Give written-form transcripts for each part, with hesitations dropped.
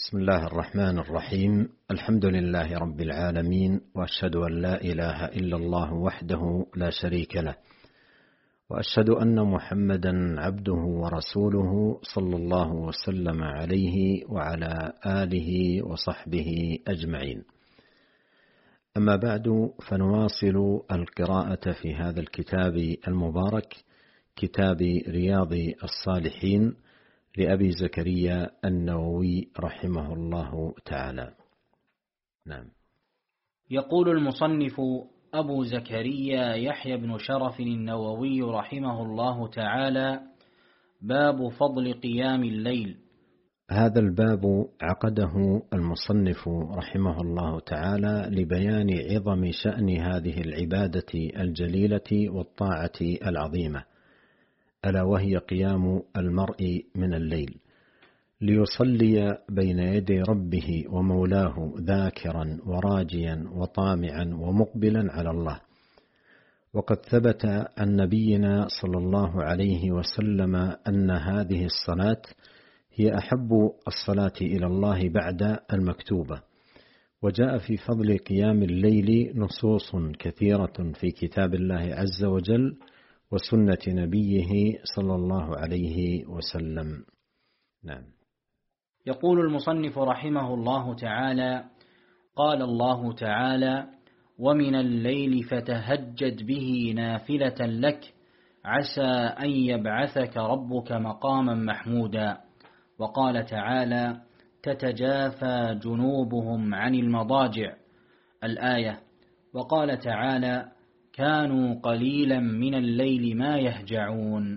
بسم الله الرحمن الرحيم. الحمد لله رب العالمين، وأشهد أن لا إله إلا الله وحده لا شريك له، وأشهد أن محمدا عبده ورسوله صلى الله وسلم عليه وعلى آله وصحبه أجمعين. أما بعد، فنواصل القراءة في هذا الكتاب المبارك، كتاب رياض الصالحين لأبي زكريا النووي رحمه الله تعالى. نعم. يقول المصنف أبو زكريا يحيى بن شرف النووي رحمه الله تعالى: باب فضل قيام الليل. هذا الباب عقده المصنف رحمه الله تعالى لبيان عظم شأن هذه العبادة الجليلة والطاعة العظيمة، ألا وهي قيام المرء من الليل ليصلي بين يدي ربه ومولاه ذاكرا وراجيا وطامعا ومقبلا على الله. وقد ثبت عن نبينا صلى الله عليه وسلم أن هذه الصلاة هي أحب الصلاة إلى الله بعد المكتوبة. وجاء في فضل قيام الليل نصوص كثيرة في كتاب الله عز وجل وسنة نبيه صلى الله عليه وسلم. نعم. يقول المصنف رحمه الله تعالى: قال الله تعالى: ومن الليل فتهجد به نافلة لك عسى أن يبعثك ربك مقاما محمودا. وقال تعالى: تتجافى جنوبهم عن المضاجع، الآية. وقال تعالى: كانوا قليلا من الليل ما يهجعون.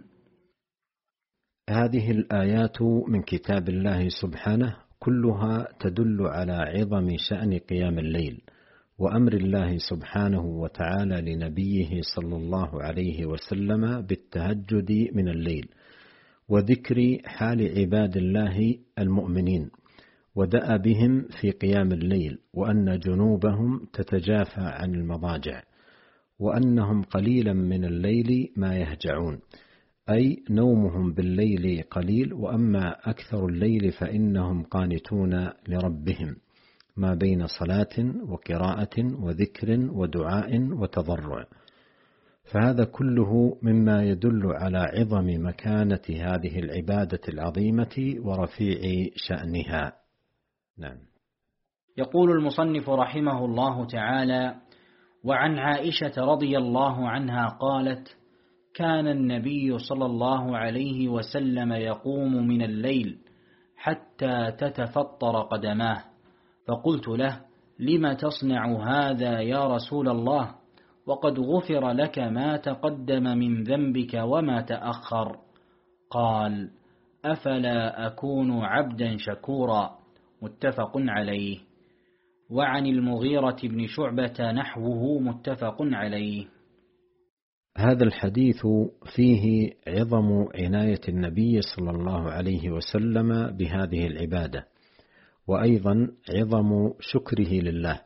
هذه الآيات من كتاب الله سبحانه كلها تدل على عظم شأن قيام الليل، وأمر الله سبحانه وتعالى لنبيه صلى الله عليه وسلم بالتهجد من الليل، وذكر حال عباد الله المؤمنين ودأبهم في قيام الليل، وأن جنوبهم تتجافى عن المضاجع، وأنهم قليلا من الليل ما يهجعون، أي نومهم بالليل قليل، وأما أكثر الليل فإنهم قانتون لربهم ما بين صلاة وقراءة وذكر ودعاء وتضرع. فهذا كله مما يدل على عظم مكانة هذه العبادة العظيمة ورفيع شأنها. نعم. يقول المصنف رحمه الله تعالى: وعن عائشة رضي الله عنها قالت: كان النبي صلى الله عليه وسلم يقوم من الليل حتى تتفطر قدماه، فقلت له: لم تصنع هذا يا رسول الله، وقد غفر لك ما تقدم من ذنبك وما تأخر؟ قال: أفلا أكون عبدا شكورا، متفق عليه. وعن المغيرة بن شعبة نحوه، متفق عليه. هذا الحديث فيه عظم عناية النبي صلى الله عليه وسلم بهذه العبادة، وأيضا عظم شكره لله،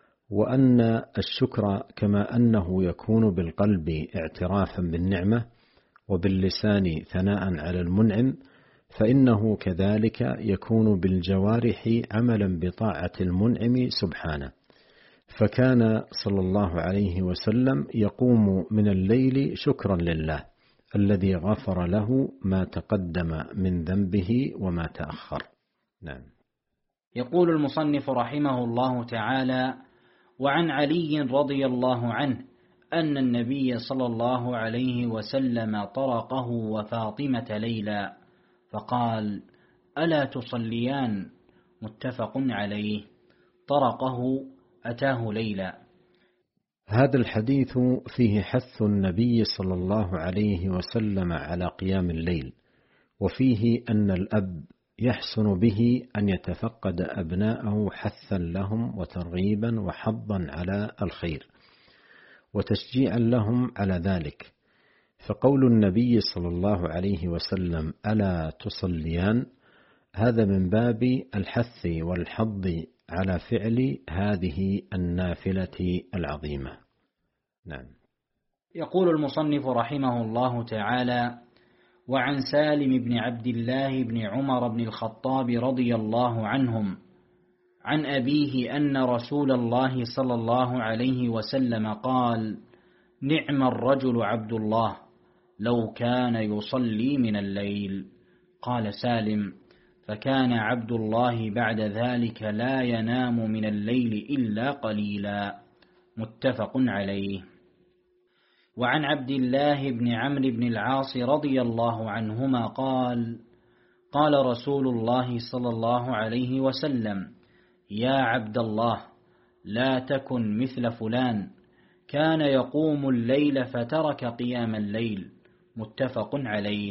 وأن الشكر كما أنه يكون بالقلب اعترافا بالنعمة وباللسان ثناء على المنعم، فإنه كذلك يكون بالجوارح عملا بطاعة المنعم سبحانه. فكان صلى الله عليه وسلم يقوم من الليل شكرا لله الذي غفر له ما تقدم من ذنبه وما تأخر. نعم. يقول المصنف رحمه الله تعالى: وعن علي رضي الله عنه أن النبي صلى الله عليه وسلم طرقه وفاطمة ليلا فقال: ألا تصليان؟ متفق عليه. طرقه أتاه ليلا. هذا الحديث فيه حث النبي صلى الله عليه وسلم على قيام الليل، وفيه أن الأب يحسن به أن يتفقد أبناءه حثا لهم وترغيبا وحظا على الخير وتشجيعا لهم على ذلك. فقول النبي صلى الله عليه وسلم: ألا تصليان؟ هذا من باب الحث والحظ على فعل هذه النافلة العظيمة. نعم. يقول المصنف رحمه الله تعالى: وعن سالم بن عبد الله بن عمر بن الخطاب رضي الله عنهم عن أبيه أن رسول الله صلى الله عليه وسلم قال: نعم الرجل عبد الله لو كان يصلي من الليل. قال سالم: فكان عبد الله بعد ذلك لا ينام من الليل إلا قليلا. متفق عليه. وعن عبد الله بن عمرو بن العاص رضي الله عنهما قال: قال رسول الله صلى الله عليه وسلم: يا عبد الله لا تكن مثل فلان كان يقوم الليل فترك قيام الليل. متفق عليه.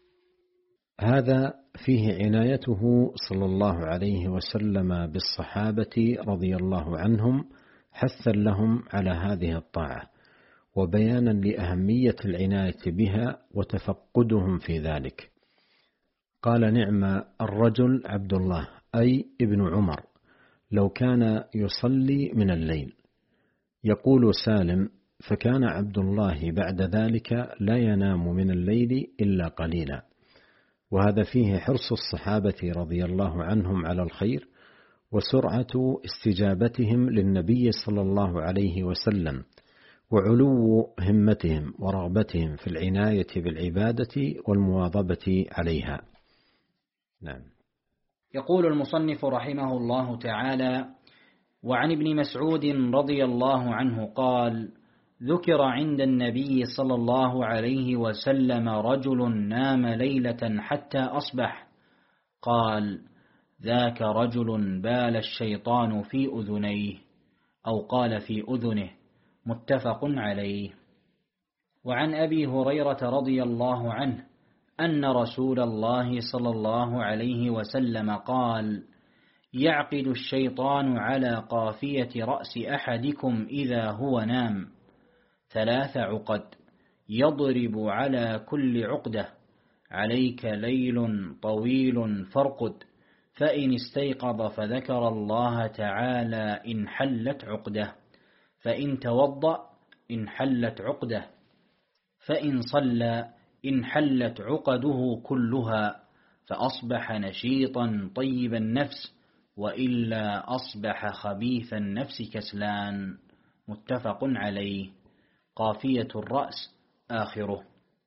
هذا فيه عنايته صلى الله عليه وسلم بالصحابة رضي الله عنهم حثا لهم على هذه الطاعة، وبيانا لأهمية العناية بها وتفقدهم في ذلك. قال: نعم الرجل عبد الله، أي ابن عمر، لو كان يصلي من الليل. يقول سالم: فكان عبد الله بعد ذلك لا ينام من الليل إلا قليلا. وهذا فيه حرص الصحابة رضي الله عنهم على الخير، وسرعة استجابتهم للنبي صلى الله عليه وسلم، وعلو همتهم ورغبتهم في العناية بالعبادة والمواظبة عليها. نعم. يقول المصنف رحمه الله تعالى: وعن ابن مسعود رضي الله عنه قال: ذكر عند النبي صلى الله عليه وسلم رجل نام ليلة حتى أصبح، قال: ذاك رجل بال الشيطان في أذنيه، أو قال في أذنه. متفق عليه. وعن أبي هريرة رضي الله عنه أن رسول الله صلى الله عليه وسلم قال: يعقد الشيطان على قافية رأس أحدكم إذا هو نام 3 عقد، يضرب على كل عقدة: عليك ليل طويل فارقد، فإن استيقظ فذكر الله تعالى انحلت عقده، فإن توضأ انحلت عقده، فإن صلى انحلت عقده كلها، فأصبح نشيطا طيب النفس، وإلا أصبح خبيث النفس كسلان. متفق عليه. قافية الرأس آخره.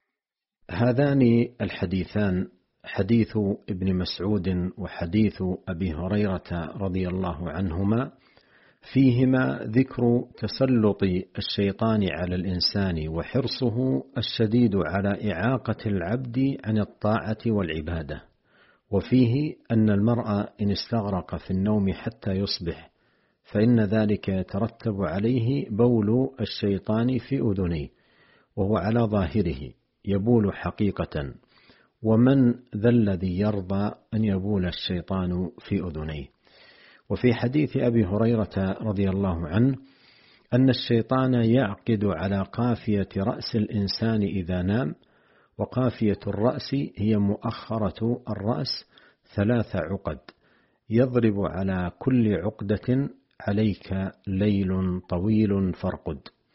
هذان الحديثان، حديث ابن مسعود وحديث أبي هريرة رضي الله عنهما، فيهما ذكر تسلط الشيطان على الإنسان وحرصه الشديد على إعاقة العبد عن الطاعة والعبادة، وفيه أن المرء إن استغرق في النوم حتى يصبح فإن ذلك يترتب عليه بول الشيطان في أذنيه، وهو على ظاهره يبول حقيقة، ومن ذا الذي يرضى أن يبول الشيطان في أذنيه. وفي حديث أبي هريرة رضي الله عنه أن الشيطان يعقد على قافية رأس الإنسان إذا نام، وقافية الرأس هي مؤخرة الرأس 3 عقد، يضرب على كل عقدة: عليك ليل طويل فارقد.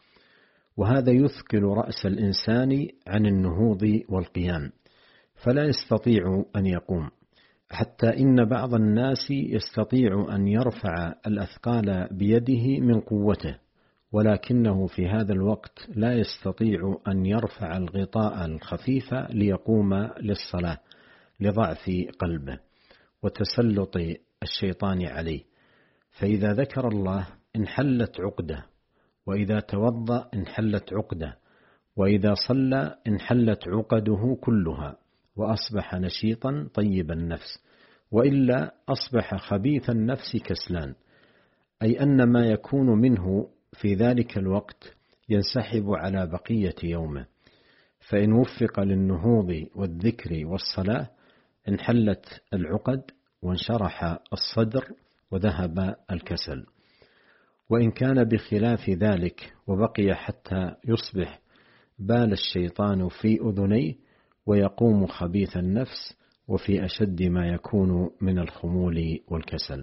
وهذا يثقل رأس الإنسان عن النهوض والقيام، فلا يستطيع أن يقوم، حتى إن بعض الناس يستطيع أن يرفع الأثقال بيده من قوته، ولكنه في هذا الوقت لا يستطيع أن يرفع الغطاء الخفيف ليقوم للصلاة لضعف قلبه وتسلط الشيطان عليه. فإذا ذكر الله انحلت عقده، وإذا توضأ انحلت عقده، وإذا صلى انحلت عقده كلها، وأصبح نشيطا طيب النفس، وإلا أصبح خبيث النفس كسلان، أي أن ما يكون منه في ذلك الوقت ينسحب على بقية يومه، فإن وفق للنهوض والذكر والصلاة انحلت العقد وانشرح الصدر وذهب الكسل. وإن كان بخلاف ذلك وبقي حتى يصبح بال الشيطان في أذنيه ويقوم خبيث النفس، وفي أشد ما يكون من الخمول والكسل.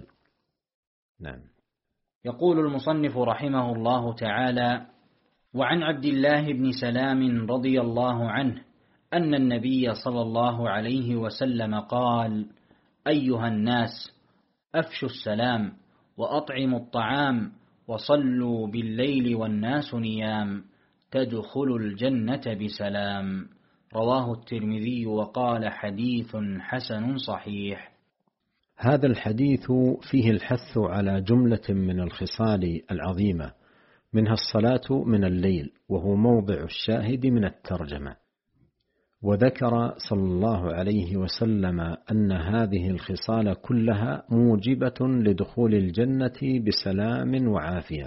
نعم. يقول المصنف رحمه الله تعالى: وعن عبد الله بن سلام رضي الله عنه أن النبي صلى الله عليه وسلم قال: أيها الناس، أفشوا السلام وأطعموا الطعام وصلوا بالليل والناس نيام تدخلوا الجنة بسلام. رواه الترمذي وقال: حديث حسن صحيح. هذا الحديث فيه الحث على جملة من الخصال العظيمة، منها الصلاة من الليل، وهو موضع الشاهد من الترجمة. وذكر صلى الله عليه وسلم أن هذه الخصال كلها موجبة لدخول الجنة بسلام وعافية.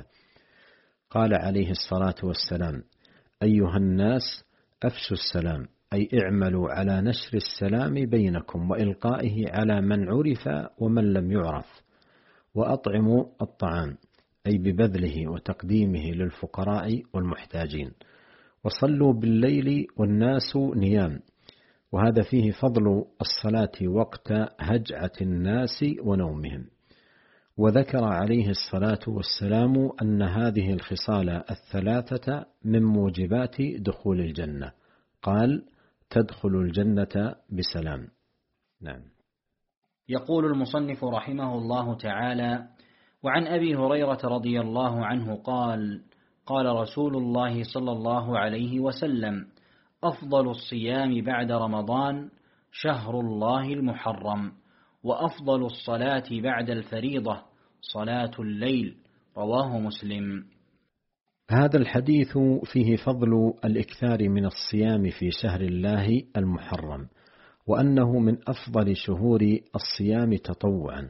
قال عليه الصلاة والسلام: أيها الناس، أفشوا السلام، أي اعملوا على نشر السلام بينكم وإلقائه على من عرف ومن لم يعرف، وأطعموا الطعام، أي ببذله وتقديمه للفقراء والمحتاجين، وصلوا بالليل والناس نيام، وهذا فيه فضل الصلاة وقت هجعة الناس ونومهم. وذكر عليه الصلاة والسلام أن هذه الخصال الثلاثة من موجبات دخول الجنة. قال: تدخل الجنة بسلام. نعم. يقول المصنف رحمه الله تعالى: وعن أبي هريرة رضي الله عنه قال: قال رسول الله صلى الله عليه وسلم: أفضل الصيام بعد رمضان شهر الله المحرم، وأفضل الصلاة بعد الفريضة صلاة الليل. رواه مسلم. هذا الحديث فيه فضل الإكثار من الصيام في شهر الله المحرم، وأنه من أفضل شهور الصيام تطوعا،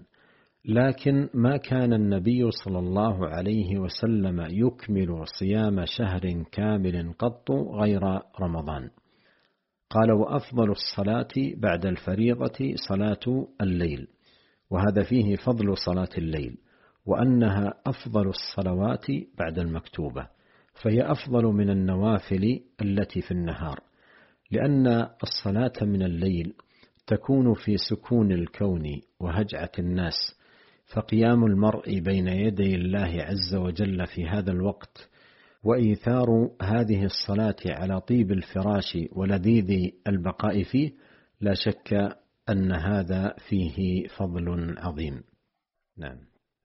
لكن ما كان النبي صلى الله عليه وسلم يكمل صيام شهر كامل قط غير رمضان. قال: وأفضل الصلاة بعد الفريضة صلاة الليل، وهذا فيه فضل صلاة الليل، وأنها أفضل الصلوات بعد المكتوبة، فهي أفضل من النوافل التي في النهار، لأن الصلاة من الليل تكون في سكون الكون وهجعة الناس، فقيام المرء بين يدي الله عز وجل في هذا الوقت وإيثار هذه الصلاة على طيب الفراش ولذيذ البقاء فيه، لا شك أن هذا فيه فضل عظيم. نعم.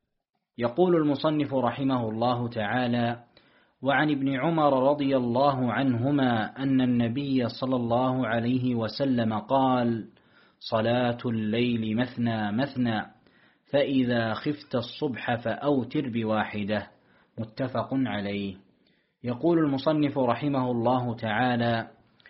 يقول المصنف رحمه الله تعالى: وعن ابن عمر رضي الله عنهما أن النبي صلى الله عليه وسلم قال: صلاة الليل مثنى مثنى، فإذا خفت الصبح فأوتر بواحدة. متفق عليه. يقول المصنف رحمه الله تعالى: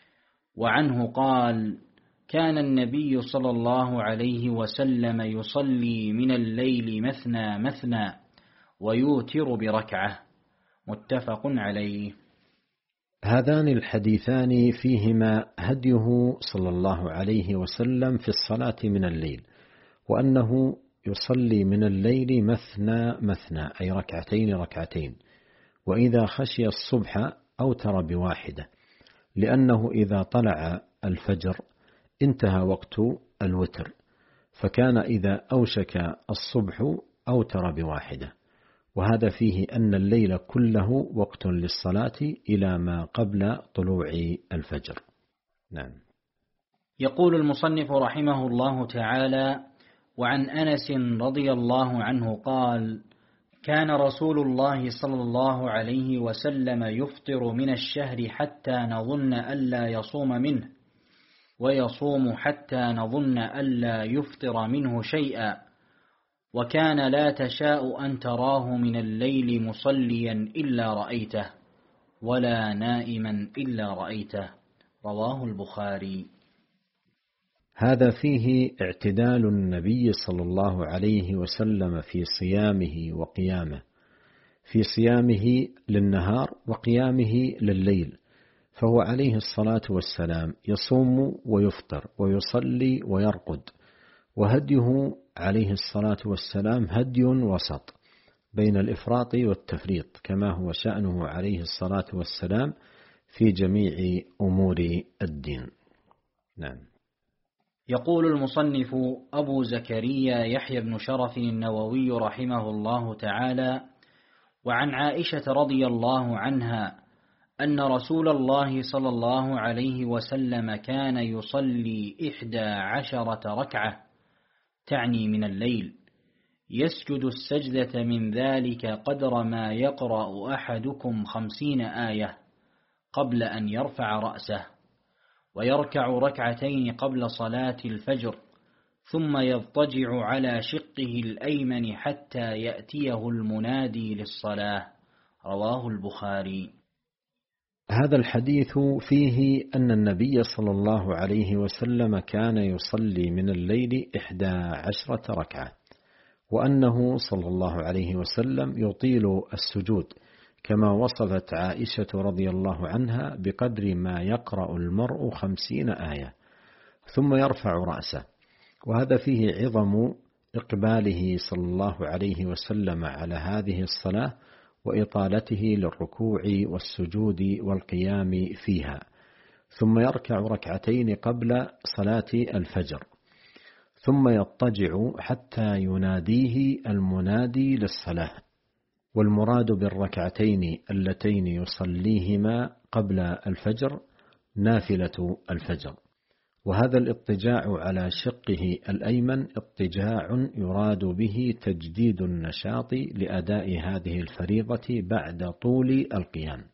وعنه قال: كان النبي صلى الله عليه وسلم يصلي من الليل مثنى مثنى ويوتر بركعة. متفق عليه. هذان الحديثان فيهما هديه صلى الله عليه وسلم في الصلاة من الليل، وأنه يصلي من الليل مثنى مثنى، أي ركعتين ركعتين، وإذا خشي الصبح أوتر بواحدة، لأنه إذا طلع الفجر انتهى وقت الوتر، فكان إذا أوشك الصبح أوتر بواحدة، وهذا فيه أن الليل كله وقت للصلاة إلى ما قبل طلوع الفجر. نعم. يقول المصنف رحمه الله تعالى: وعن أنس رضي الله عنه قال: كان رسول الله صلى الله عليه وسلم يفطر من الشهر حتى نظن ألا يصوم منه، ويصوم حتى نظن ألا يفطر منه شيئا، وكان لا تشاء أن تراه من الليل مصليا إلا رأيته، ولا نائما إلا رأيته. رواه البخاري. هذا فيه اعتدال النبي صلى الله عليه وسلم في صيامه وقيامه، في صيامه للنهار وقيامه لليل، فهو عليه الصلاة والسلام يصوم ويفطر ويصلي ويرقد، وهديه عليه الصلاة والسلام هدي وسط بين الإفراط والتفريط، كما هو شأنه عليه الصلاة والسلام في جميع أمور الدين. نعم. يقول المصنف أبو زكريا يحيى بن شرف النووي رحمه الله تعالى: وعن عائشة رضي الله عنها أن رسول الله صلى الله عليه وسلم كان يصلي 11 ركعة، تعني من الليل، يسجد السجدة من ذلك قدر ما يقرأ أحدكم 50 آية قبل أن يرفع رأسه، ويركع ركعتين قبل صلاة الفجر، ثم يضطجع على شقه الأيمن حتى يأتيه المنادي للصلاة. رواه البخاري. هذا الحديث فيه أن النبي صلى الله عليه وسلم كان يصلي من الليل 11 ركعة، وأنه صلى الله عليه وسلم يطيل السجود كما وصفت عائشة رضي الله عنها بقدر ما يقرأ المرء 50 آية ثم يرفع رأسه. وهذا فيه عظم إقباله صلى الله عليه وسلم على هذه الصلاة وإطالته للركوع والسجود والقيام فيها، ثم يركع ركعتين قبل صلاة الفجر، ثم يضطجع حتى يناديه المنادي للصلاة. والمراد بالركعتين اللتين يصليهما قبل الفجر نافلة الفجر. وهذا الاضطجاع على شقه الأيمن اضطجاع يراد به تجديد النشاط لأداء هذه الفريضة بعد طول القيام،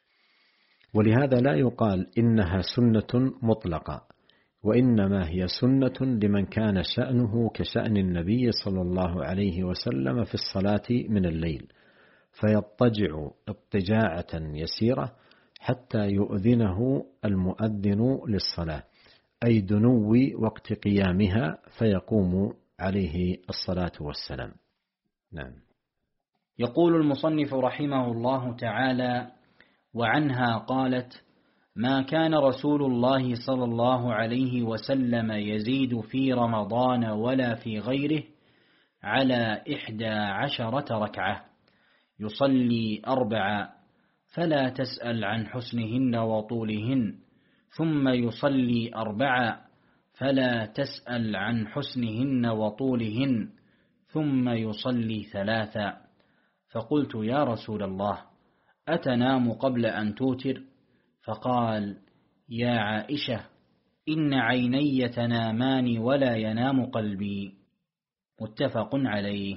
ولهذا لا يقال إنها سنة مطلقة، وإنما هي سنة لمن كان شأنه كشأن النبي صلى الله عليه وسلم في الصلاة من الليل، فيضطجع اضطجاعة يسيرة حتى يؤذنه المؤذن للصلاة، أي دنو وقت قيامها، فيقوم عليه الصلاة والسلام. نعم. يقول المصنف رحمه الله تعالى: وعنها قالت: ما كان رسول الله صلى الله عليه وسلم يزيد في رمضان ولا في غيره على 11 ركعة، يصلي 4 فلا تسأل عن حسنهن وطولهن، ثم يصلي 4 فلا تسأل عن حسنهن وطولهن، ثم يصلي 3. فقلت: يا رسول الله، أتنام قبل أن توتر؟ فقال: يا عائشة، إن عيني تنامان ولا ينام قلبي. متفق عليه.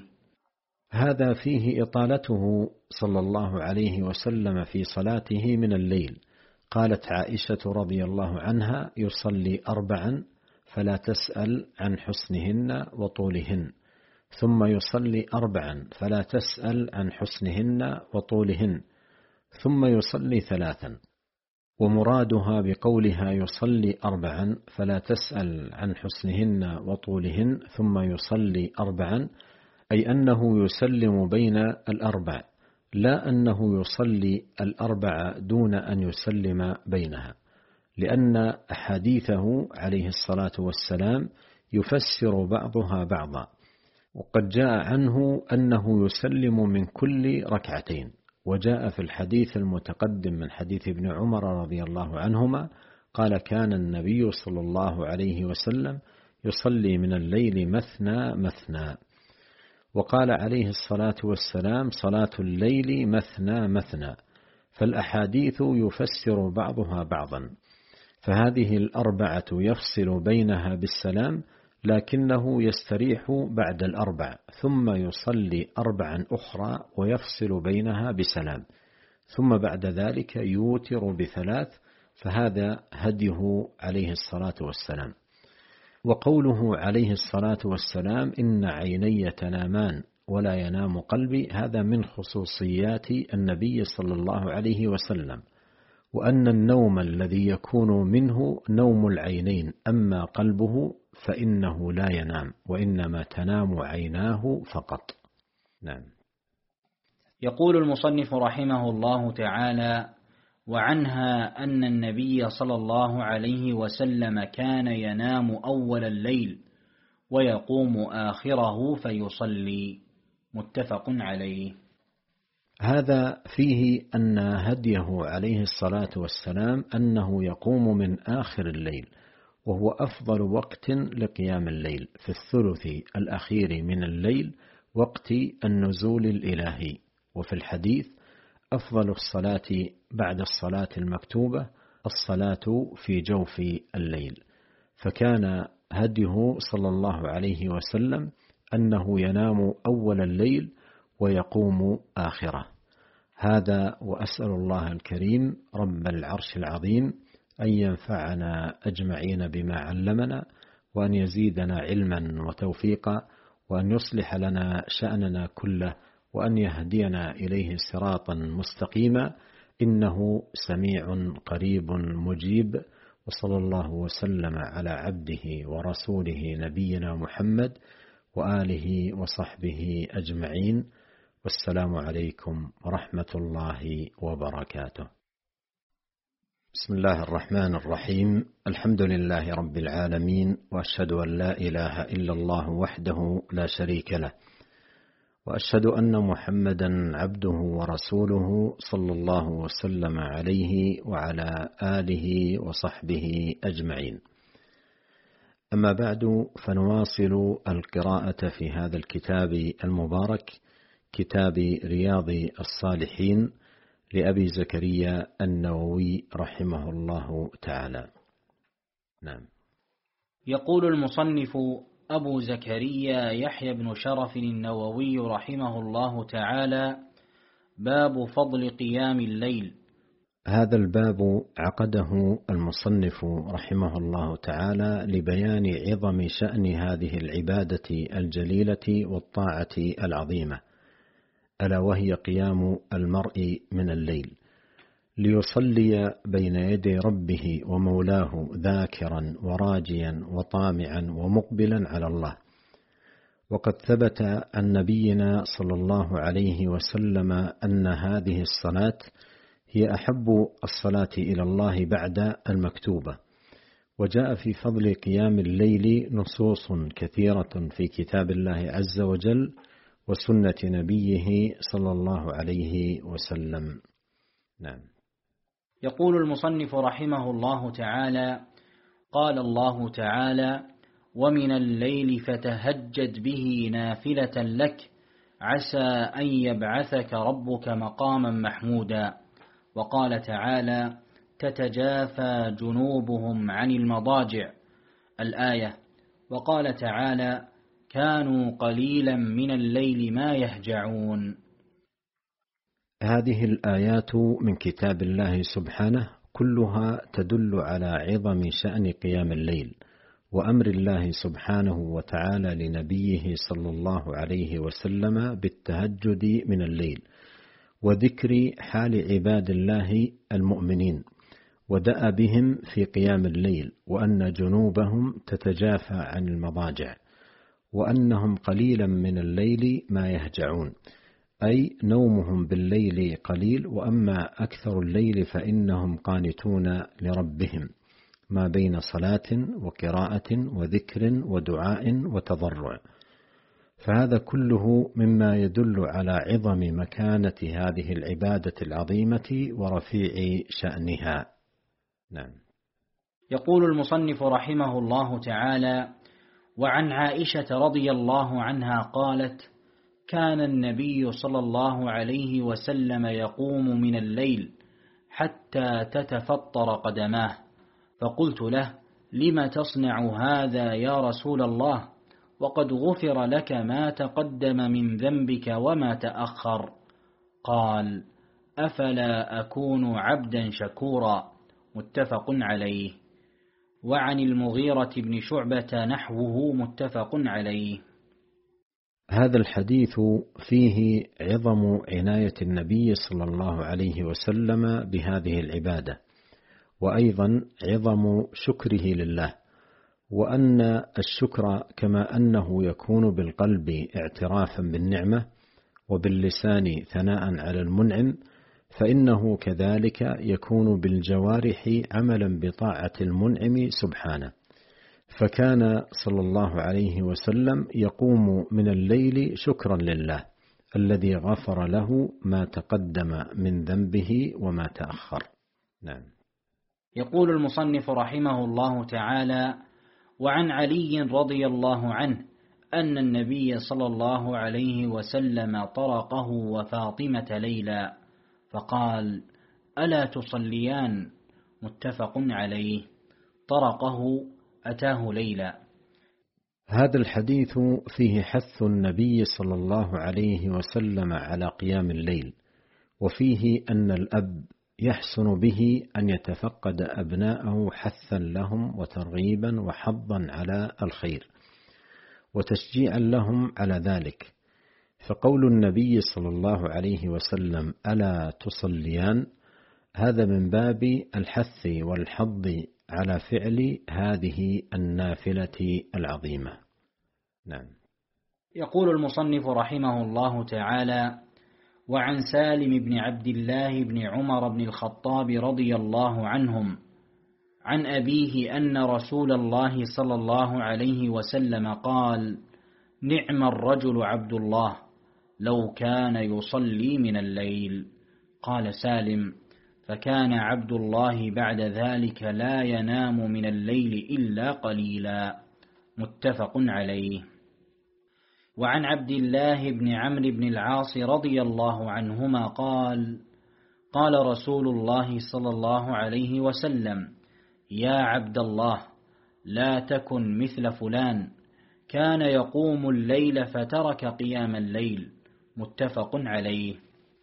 هذا فيه إطالته صلى الله عليه وسلم في صلاته من الليل. قالت عائشة رضي الله عنها: يصلي 4 فلا تسأل عن حسنهن وطولهن، ثم يصلي 4 فلا تسأل عن حسنهن وطولهن، ثم يصلي 3. ومرادها بقولها يصلي 4 فلا تسأل عن حسنهن وطولهن ثم يصلي 4 أي أنه يسلم بين 4، لا أنه يصلي 4 دون أن يسلم بينها، لأن أحاديثه عليه الصلاة والسلام يفسر بعضها بعضا. وقد جاء عنه أنه يسلم من كل ركعتين، وجاء في الحديث المتقدم من حديث ابن عمر رضي الله عنهما قال: كان النبي صلى الله عليه وسلم يصلي من الليل مثنى مثنى. وقال عليه الصلاة والسلام: صلاة الليل مثنى مثنى. فالأحاديث يفسر بعضها بعضا، فهذه 4 يفصل بينها بالسلام، لكنه يستريح بعد 4 ثم يصلي 4 أخرى ويفصل بينها بسلام، ثم بعد ذلك يوتر ب3، فهذا هديه عليه الصلاة والسلام. وقوله عليه الصلاة والسلام: إن عيني تنامان ولا ينام قلبي، هذا من خصوصيات النبي صلى الله عليه وسلم، وأن النوم الذي يكون منه نوم العينين، أما قلبه فإنه لا ينام، وإنما تنام عيناه فقط. نعم. يقول المصنف رحمه الله تعالى: وعنها أن النبي صلى الله عليه وسلم كان ينام أول الليل ويقوم آخره فيصلي. متفق عليه. هذا فيه أن هديه عليه الصلاة والسلام أنه يقوم من آخر الليل، وهو أفضل وقت لقيام الليل، في الثلث الأخير من الليل، وقت النزول الإلهي. وفي الحديث: أفضل الصلاة بعد الصلاة المكتوبة الصلاة في جوف الليل، فكان هديه صلى الله عليه وسلم أنه ينام أول الليل ويقوم آخره. هذا وأسأل الله الكريم رب العرش العظيم أن ينفعنا أجمعين بما علمنا، وأن يزيدنا علما وتوفيقا، وأن يصلح لنا شأننا كله، وأن يهدينا إليه صراطا مستقيما، إنه سميع قريب مجيب. وصلى الله وسلم على عبده ورسوله نبينا محمد وآله وصحبه أجمعين، والسلام عليكم ورحمة الله وبركاته. بسم الله الرحمن الرحيم. الحمد لله رب العالمين، وأشهد أن لا إله إلا الله وحده لا شريك له، وأشهد أن محمدا عبده ورسوله صلى الله وسلم عليه وعلى آله وصحبه أجمعين. أما بعد، فنواصل القراءة في هذا الكتاب المبارك، كتاب رياض الصالحين لأبي زكريا النووي رحمه الله تعالى. نعم. يقول المصنف أبو زكريا يحيى بن شرف النووي رحمه الله تعالى: باب فضل قيام الليل. هذا الباب عقده المصنف رحمه الله تعالى لبيان عظم شأن هذه العبادة الجليلة والطاعة العظيمة، ألا وهي قيام المرء من الليل ليصلي بين يدي ربه ومولاه ذاكرا وراجيا وطامعا ومقبلا على الله. وقد ثبت عن نبينا صلى الله عليه وسلم أن هذه الصلاة هي أحب الصلاة إلى الله بعد المكتوبة. وجاء في فضل قيام الليل نصوص كثيرة في كتاب الله عز وجل وسنة نبيه صلى الله عليه وسلم. نعم. يقول المصنف رحمه الله تعالى: قال الله تعالى: ومن الليل فتهجد به نافلة لك عسى أن يبعثك ربك مقاما محمودا. وقال تعالى: تتجافى جنوبهم عن المضاجع، الآية. وقال تعالى: كانوا قليلا من الليل ما يهجعون. هذه الآيات من كتاب الله سبحانه كلها تدل على عظم شأن قيام الليل، وأمر الله سبحانه وتعالى لنبيه صلى الله عليه وسلم بالتهجد من الليل، وذكر حال عباد الله المؤمنين ودأ بهم في قيام الليل، وأن جنوبهم تتجافى عن المضاجع، وأنهم قليلا من الليل ما يهجعون، أي نومهم بالليل قليل، وأما أكثر الليل فإنهم قانتون لربهم ما بين صلاة وقراءة وذكر ودعاء وتضرع. فهذا كله مما يدل على عظم مكانة هذه العبادة العظيمة ورفيع شأنها. نعم. يقول المصنف رحمه الله تعالى: وعن عائشة رضي الله عنها قالت: كان النبي صلى الله عليه وسلم يقوم من الليل حتى تتفطر قدماه، فقلت له: لم تصنع هذا يا رسول الله، وقد غفر لك ما تقدم من ذنبك وما تأخر؟ قال: أفلا أكون عبدا شكورا، متفق عليه. وعن المغيرة بن شعبة نحوه، متفق عليه. هذا الحديث فيه عظم عناية النبي صلى الله عليه وسلم بهذه العبادة، وأيضا عظم شكره لله، وأن الشكر كما أنه يكون بالقلب اعترافا بالنعمة وباللسان ثناء على المنعم، فإنه كذلك يكون بالجوارح عملا بطاعة المنعم سبحانه. فكان صلى الله عليه وسلم يقوم من الليل شكرا لله الذي غفر له ما تقدم من ذنبه وما تأخر. نعم. يقول المصنف رحمه الله تعالى: وعن علي رضي الله عنه أن النبي صلى الله عليه وسلم طرقه وفاطمة ليلا، فقال: ألا تصليان؟ متفق عليه. طرقه أتاه ليلا. هذا الحديث فيه حث النبي صلى الله عليه وسلم على قيام الليل، وفيه أن الأب يحسن به أن يتفقد أبناءه حثا لهم وترغيبا وحظا على الخير وتشجيعا لهم على ذلك. فقول النبي صلى الله عليه وسلم: ألا تصليان؟ هذا من باب الحث والحظ على فعل هذه النافلة العظيمة. نعم. يقول المصنف رحمه الله تعالى: وعن سالم بن عبد الله بن عمر بن الخطاب رضي الله عنهم عن أبيه أن رسول الله صلى الله عليه وسلم قال: نعم الرجل عبد الله لو كان يصلي من الليل. قال سالم: فكان عبد الله بعد ذلك لا ينام من الليل إلا قليلا. متفق عليه. وعن عبد الله بن عمرو بن العاص رضي الله عنهما قال: قال رسول الله صلى الله عليه وسلم: يا عبد الله لا تكن مثل فلان كان يقوم الليل فترك قيام الليل. متفق عليه.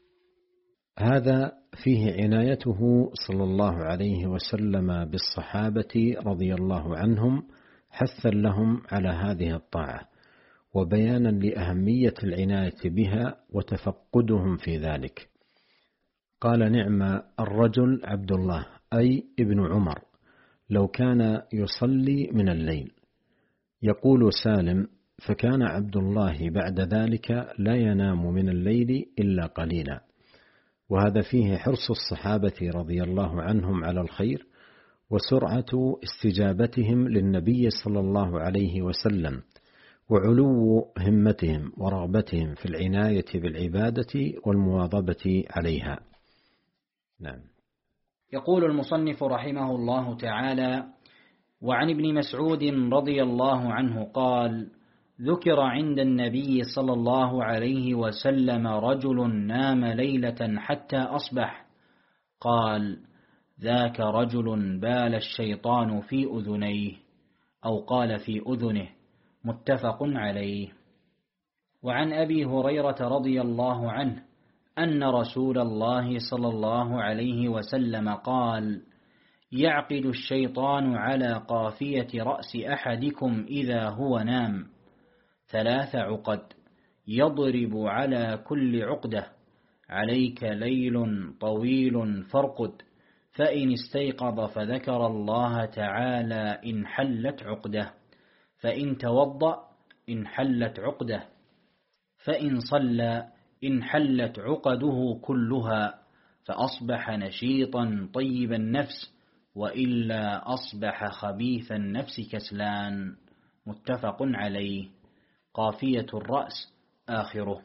هذا فيه عنايته صلى الله عليه وسلم بالصحابة رضي الله عنهم حثا لهم على هذه الطاعة، وبيانا لأهمية العناية بها وتفقدهم في ذلك. قال: نعم الرجل عبد الله، أي ابن عمر، لو كان يصلي من الليل. يقول سالم: فكان عبد الله بعد ذلك لا ينام من الليل إلا قليلا. وهذا فيه حرص الصحابة رضي الله عنهم على الخير، وسرعة استجابتهم للنبي صلى الله عليه وسلم، وعلو همتهم ورغبتهم في العناية بالعبادة والمواظبة عليها. نعم. يقول المصنف رحمه الله تعالى: وعن ابن مسعود رضي الله عنه قال: ذكر عند النبي صلى الله عليه وسلم رجل نام ليلة حتى أصبح، قال: ذاك رجل بال الشيطان في أذنيه، أو قال في أذنه. متفق عليه. وعن أبي هريرة رضي الله عنه أن رسول الله صلى الله عليه وسلم قال: يعقد الشيطان على قافية رأس أحدكم إذا هو نام 3 عقد، يضرب على كل عقدة: عليك ليل طويل فارقد، فإن استيقظ فذكر الله تعالى انحلت عقده، فإن توضأ انحلت عقده، فإن صلى انحلت عقده كلها، فأصبح نشيطا طيب النفس، وإلا أصبح خبيث النفس كسلان. متفق عليه. قافية الرأس آخره.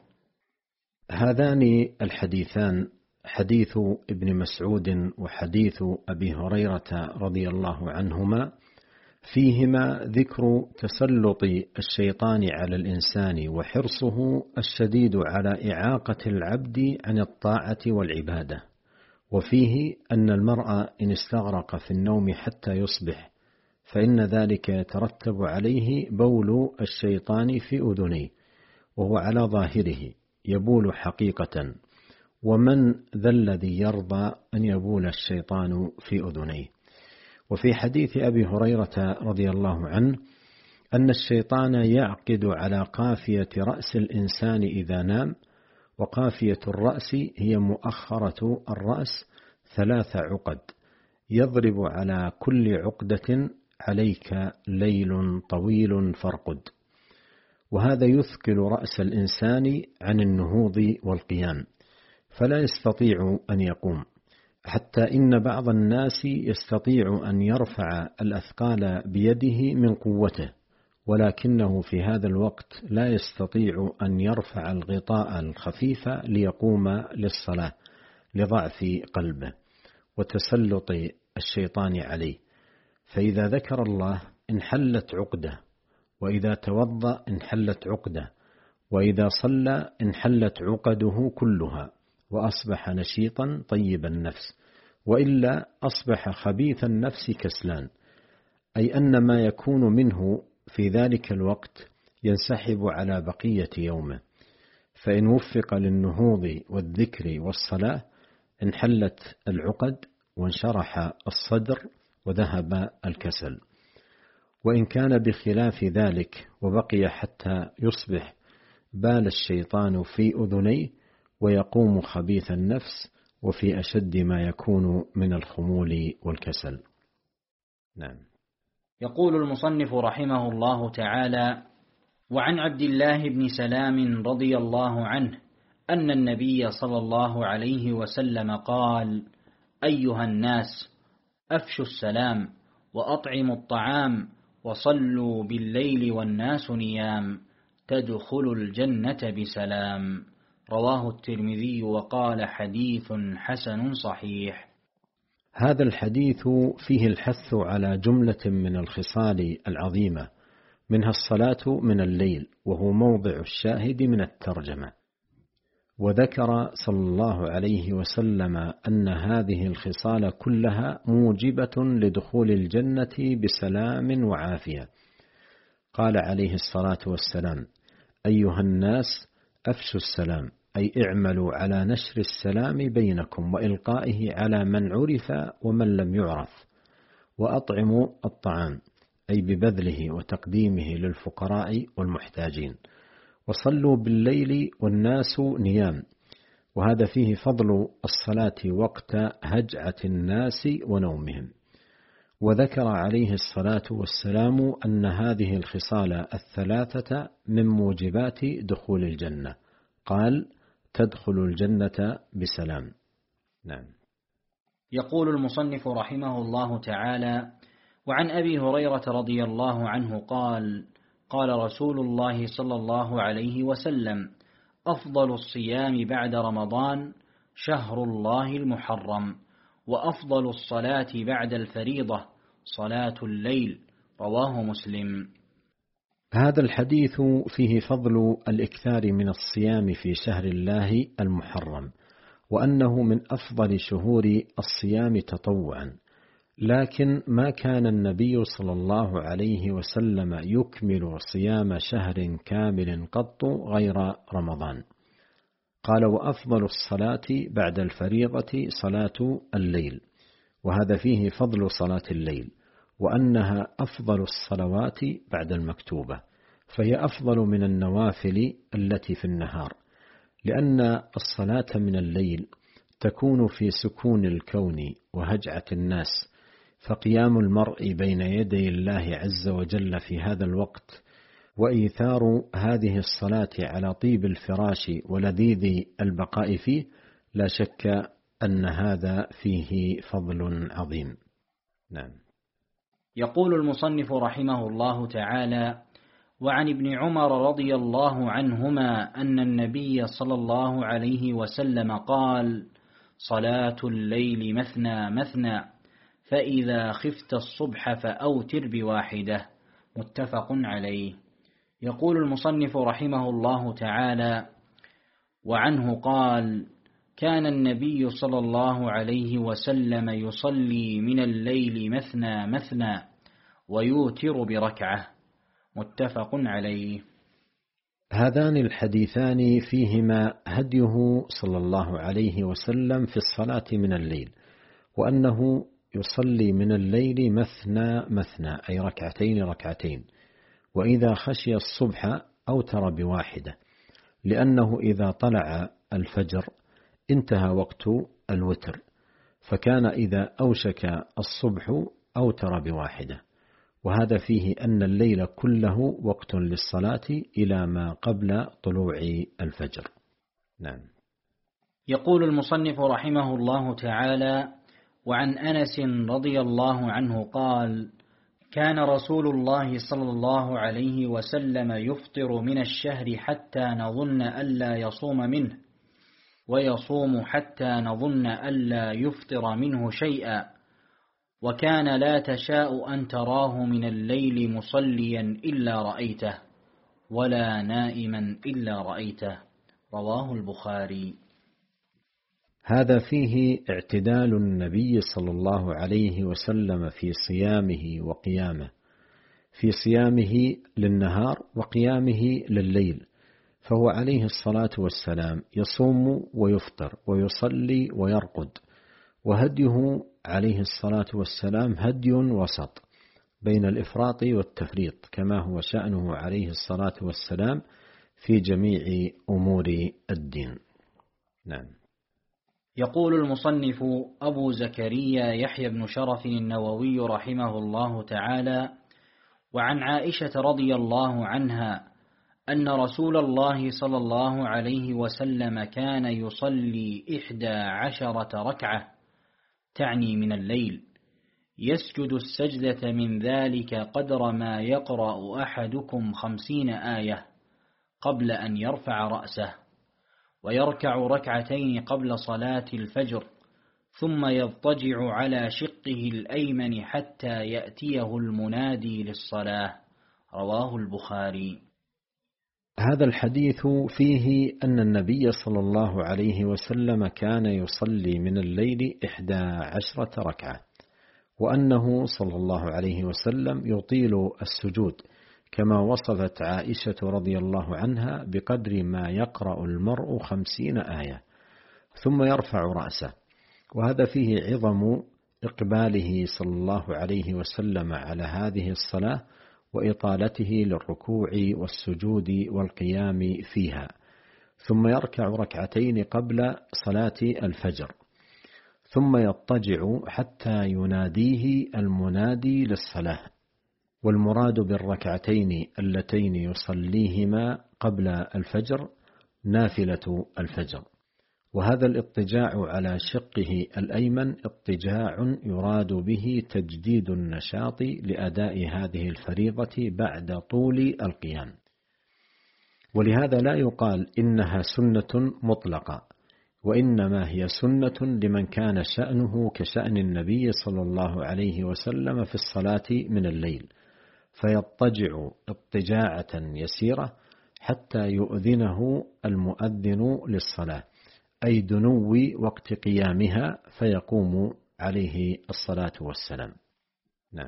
هذان الحديثان، حديث ابن مسعود وحديث أبي هريرة رضي الله عنهما، فيهما ذكر تسلط الشيطان على الإنسان وحرصه الشديد على إعاقة العبد عن الطاعة والعبادة، وفيه أن المرء إن استغرق في النوم حتى يصبح فإن ذلك يترتب عليه بول الشيطان في أذنيه، وهو على ظاهره يبول حقيقة، ومن ذا الذي يرضى أن يبول الشيطان في أذنيه. وفي حديث أبي هريرة رضي الله عنه أن الشيطان يعقد على قافية رأس الإنسان إذا نام، وقافية الرأس هي مؤخرة الرأس 3 عقد، يضرب على كل عقدة: عليك ليل طويل فارقد. وهذا يثقل رأس الإنسان عن النهوض والقيام، فلا يستطيع أن يقوم، حتى إن بعض الناس يستطيع أن يرفع الأثقال بيده من قوته، ولكنه في هذا الوقت لا يستطيع أن يرفع الغطاء الخفيف ليقوم للصلاة لضعف قلبه وتسلط الشيطان عليه. فإذا ذكر الله انحلت عقده، وإذا توضأ انحلت عقده، وإذا صلى انحلت عقده كلها، وأصبح نشيطا طيب النفس، وإلا أصبح خبيث النفس كسلان، أي أن ما يكون منه في ذلك الوقت ينسحب على بقية يومه، فإن وفق للنهوض والذكر والصلاة انحلت العقد وانشرح الصدر وذهب الكسل. وإن كان بخلاف ذلك وبقي حتى يصبح بال الشيطان في أذنيه ويقوم خبيث النفس، وفي أشد ما يكون من الخمول والكسل. نعم. يقول المصنف رحمه الله تعالى: وعن عبد الله بن سلام رضي الله عنه أن النبي صلى الله عليه وسلم قال: أيها الناس، أفشوا السلام وأطعموا الطعام وصلوا بالليل والناس نيام، تدخلوا الجنة بسلام. رواه الترمذي وقال: حديث حسن صحيح. هذا الحديث فيه الحث على جملة من الخصال العظيمة، منها الصلاة من الليل، وهو موضع الشاهد من الترجمة. وذكر صلى الله عليه وسلم أن هذه الخصال كلها موجبة لدخول الجنة بسلام وعافية. قال عليه الصلاة والسلام: أيها الناس، أفشوا السلام، أي اعملوا على نشر السلام بينكم وإلقائه على من عرف ومن لم يعرف، وأطعموا الطعام، أي ببذله وتقديمه للفقراء والمحتاجين، وصلوا بالليل والناس نيام، وهذا فيه فضل الصلاة وقت هجعة الناس ونومهم. وذكر عليه الصلاة والسلام أن هذه الخصال الثلاثة من موجبات دخول الجنة، قال: تدخل الجنة بسلام. نعم. يقول المصنف رحمه الله تعالى: وعن أبي هريرة رضي الله عنه قال: قال رسول الله صلى الله عليه وسلم: أفضل الصيام بعد رمضان شهر الله المحرم، وأفضل الصلاة بعد الفريضة صلاة الليل. رواه مسلم. هذا الحديث فيه فضل الإكثار من الصيام في شهر الله المحرم، وأنه من أفضل شهور الصيام تطوعا، لكن ما كان النبي صلى الله عليه وسلم يكمل صيام شهر كامل قط غير رمضان. قال: وأفضل الصلاة بعد الفريضة صلاة الليل، وهذا فيه فضل صلاة الليل، وأنها أفضل الصلوات بعد المكتوبة، فهي أفضل من النوافل التي في النهار، لأن الصلاة من الليل تكون في سكون الكون وهجعة الناس، فقيام المرء بين يدي الله عز وجل في هذا الوقت وإيثار هذه الصلاة على طيب الفراش ولذيذ البقاء فيه، لا شك أن هذا فيه فضل عظيم. نعم. يقول المصنف رحمه الله تعالى: وعن ابن عمر رضي الله عنهما أن النبي صلى الله عليه وسلم قال: صلاة الليل مثنى مثنى، فإذا خفت الصبح فأوتر بواحدة. متفق عليه. يقول المصنف رحمه الله تعالى: وعنه قال: كان النبي صلى الله عليه وسلم يصلي من الليل مثنى مثنى ويوتر بركعة. متفق عليه. هذان الحديثان فيهما هديه صلى الله عليه وسلم في الصلاة من الليل، وأنه يصلي من الليل مثنى مثنى، أي ركعتين ركعتين، وإذا خشي الصبح أوتر بواحدة، لأنه إذا طلع الفجر انتهى وقت الوتر، فكان إذا أوشك الصبح أوتر بواحدة، وهذا فيه أن الليل كله وقت للصلاة إلى ما قبل طلوع الفجر. نعم. يقول المصنف رحمه الله تعالى: وعن أنس رضي الله عنه قال: كان رسول الله صلى الله عليه وسلم يفطر من الشهر حتى نظن ألا يصوم منه، ويصوم حتى نظن ألا يفطر منه شيئا، وكان لا تشاء أن تراه من الليل مصليا إلا رأيته، ولا نائما إلا رأيته. رواه البخاري. هذا فيه اعتدال النبي صلى الله عليه وسلم في صيامه وقيامه، في صيامه للنهار وقيامه لليل، فهو عليه الصلاة والسلام يصوم ويفطر ويصلي ويرقد، وهديه عليه الصلاة والسلام هدي وسط بين الإفراط والتفريط، كما هو شأنه عليه الصلاة والسلام في جميع أمور الدين. نعم. يقول المصنف أبو زكريا يحيى بن شرف النووي رحمه الله تعالى: وعن عائشة رضي الله عنها أن رسول الله صلى الله عليه وسلم كان يصلي 11 ركعة، تعني من الليل، يسجد السجدة من ذلك قدر ما يقرأ أحدكم 50 آية قبل أن يرفع رأسه، ويركع ركعتين قبل صلاة الفجر، ثم يضطجع على شقه الأيمن حتى يأتيه المنادي للصلاة. رواه البخاري. هذا الحديث فيه أن النبي صلى الله عليه وسلم كان يصلي من الليل 11 ركعة، وأنه صلى الله عليه وسلم يطيل السجود، كما وصفت عائشة رضي الله عنها بقدر ما يقرأ المرء 50 آية، ثم يرفع رأسه. وهذا فيه عظم إقباله صلى الله عليه وسلم على هذه الصلاة، وإطالته للركوع والسجود والقيام فيها، ثم يركع ركعتين قبل صلاة الفجر، ثم يضطجع حتى يناديه المنادي للصلاة. والمراد بالركعتين اللتين يصليهما قبل الفجر نافلة الفجر. وهذا الاضطجاع على شقه الأيمن اضطجاع يراد به تجديد النشاط لأداء هذه الفريضة بعد طول القيام، ولهذا لا يقال إنها سنة مطلقة، وإنما هي سنة لمن كان شأنه كشأن النبي صلى الله عليه وسلم في الصلاة من الليل، فيضطجع اضطجاعة يسيرة حتى يؤذنه المؤذن للصلاة، أي دنو وقت قيامها، فيقوم عليه الصلاة والسلام. نعم.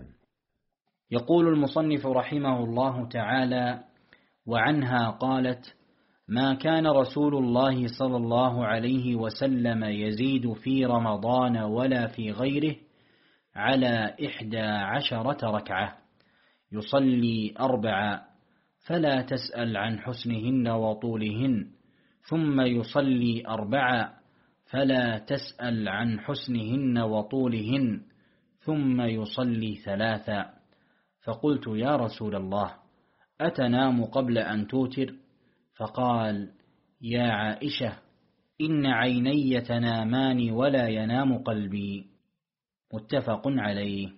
يقول المصنف رحمه الله تعالى: وعنها قالت: ما كان رسول الله صلى الله عليه وسلم يزيد في رمضان ولا في غيره على 11 ركعة، يصلي 4 فلا تسأل عن حسنهن وطولهن، ثم يصلي 4 فلا تسأل عن حسنهن وطولهن، ثم يصلي 3. فقلت: يا رسول الله، أتنام قبل أن توتر؟ فقال: يا عائشة، إن عيني تنامان ولا ينام قلبي. متفق عليه.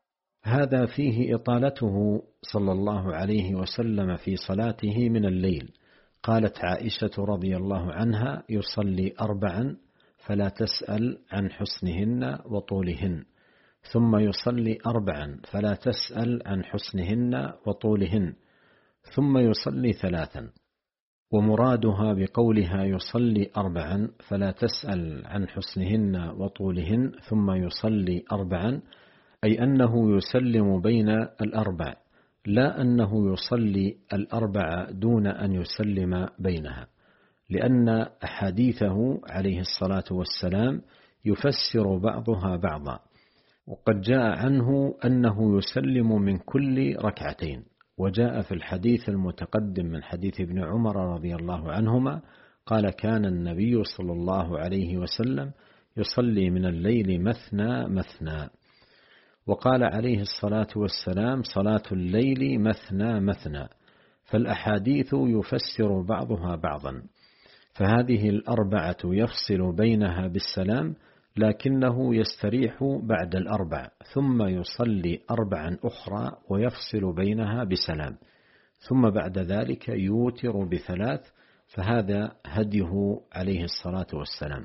هذا فيه إطالته صلى الله عليه وسلم في صلاته من الليل. قالت عائشة رضي الله عنها: يصلي 4 فلا تسأل عن حسنهن وطولهن، ثم يصلي 4 فلا تسأل عن حسنهن وطولهن، ثم يصلي 3. ومرادها بقولها يصلي 4 فلا تسأل عن حسنهن وطولهن ثم يصلي 4، أي أنه يسلم بين 4، لا أنه يصلي 4 دون أن يسلم بينها، لأن أحاديثه عليه الصلاة والسلام يفسر بعضها بعضا، وقد جاء عنه أنه يسلم من كل 2، وجاء في الحديث المتقدم من حديث ابن عمر رضي الله عنهما قال: كان النبي صلى الله عليه وسلم يصلي من الليل مثنى مثنى. وقال عليه الصلاة والسلام: صلاة الليل مثنى مثنى. فالأحاديث يفسر بعضها بعضا، فهذه 4 يفصل بينها بالسلام، لكنه يستريح بعد 4، ثم يصلي 4 أخرى ويفصل بينها بسلام، ثم بعد ذلك يوتر ب3، فهذا هديه عليه الصلاة والسلام.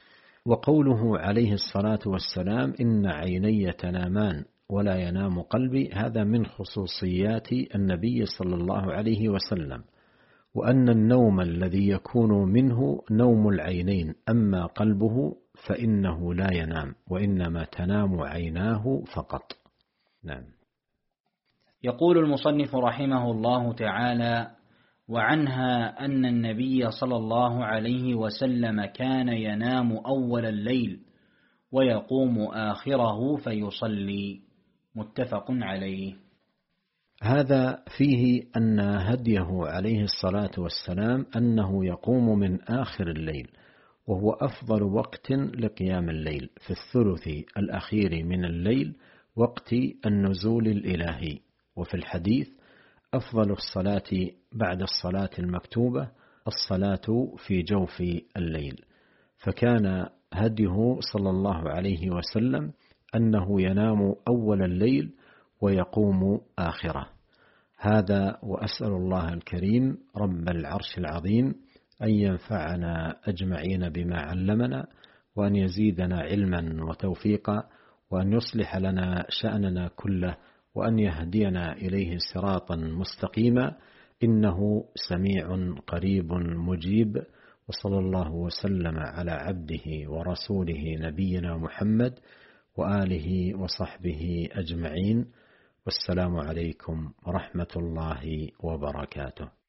وقوله عليه الصلاة والسلام: إن عيني تنامان ولا ينام قلبي، هذا من خصوصيات النبي صلى الله عليه وسلم، وأن النوم الذي يكون منه نوم العينين، أما قلبه فإنه لا ينام، وإنما تنام عيناه فقط. نعم. يقول المصنف رحمه الله تعالى: وعنها أن النبي صلى الله عليه وسلم كان ينام أول الليل ويقوم آخره فيصلي. متفق عليه. هذا فيه أن هديه عليه الصلاة والسلام أنه يقوم من آخر الليل، وهو أفضل وقت لقيام الليل، في الثلث الأخير من الليل وقت النزول الإلهي. وفي الحديث: أفضل الصلاة بعد الصلاة المكتوبة الصلاة في جوف الليل. فكان هديه صلى الله عليه وسلم أنه ينام أول الليل ويقوم آخره. هذا، وأسأل الله الكريم رب العرش العظيم أن ينفعنا أجمعين بما علمنا، وأن يزيدنا علما وتوفيقا، وأن يصلح لنا شأننا كله، وأن يهدينا إليه صراطا مستقيما، إنه سميع قريب مجيب. وصلى الله وسلم على عبده ورسوله نبينا محمد وآله وصحبه أجمعين. والسلام عليكم ورحمة الله وبركاته.